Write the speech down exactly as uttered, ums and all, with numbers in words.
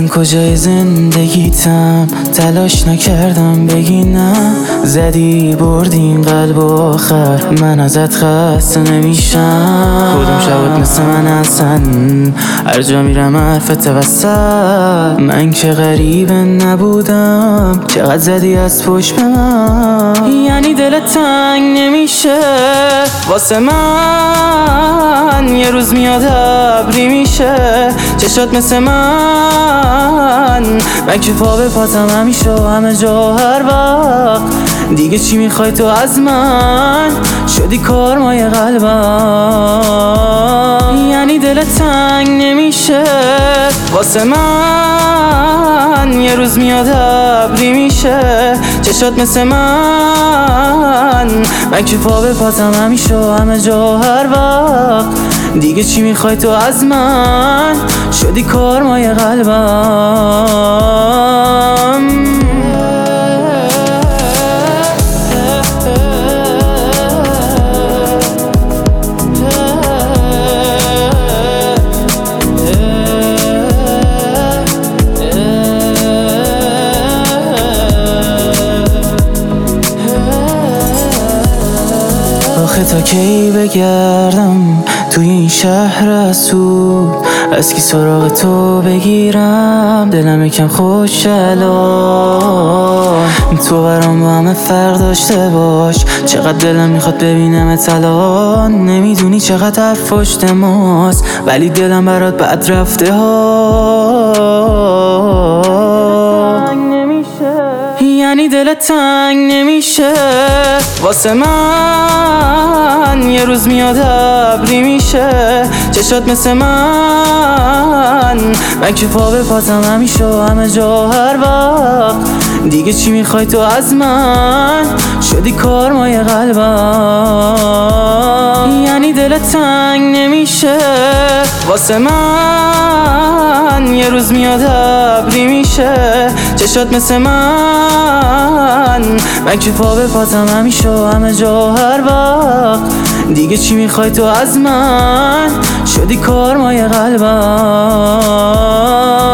من کجای زندگیتم، تلاش نکردم بگی نه. زدی بردین قلب آخر، من ازت خسته نمیشم. کدوم شبات مثل من هستن، هر جا میرم حرفت وسط. من که غریبه نبودم، چقدر زدی از پشت به من. یعنی دلت تنگ نمیشه واسه من، یه روز میاد ابری میشه چشات مثل من. من که پا به پاتم همیشه و همه جا هر وقت. دیگه چی میخوای تو از من، شدی کارمای قلبم. یعنی دلت تنگ نمیشه واسه من، یه روز میاد ابری میشه چشات مثل من. من که پا به پاتم همیشه و همه جا هر وقت. دیگه چی میخوای تو از من، شدی کارمای قلبم. آخه تا کی بگردم توی این شهر اسود، از کی سراغ تو بگیرم؟ دلم یکم خوش الان، تو برام با همه فرق داشته باش. چقدر دلم میخواد ببینمت الان، نمیدونی چقدر حرف پشت ماست، ولی دلم برات بد رفته ها. یعنی دلت تنگ نمیشه واسه من، یه روز میاد ابری میشه چشات مثل من. من که پا به پاتم همیشه و همه جا هر وقت. دیگه چی میخوای تو از من، شدی کارمای قلبم. یعنی دلت تنگ نمیشه واسه من، یه روز میاد ابری میشه چشات مثل من. من که پا به پاتم همیشه و همه جا هر وقت. دیگه چی میخوای تو از من، شدی کارمای قلبم.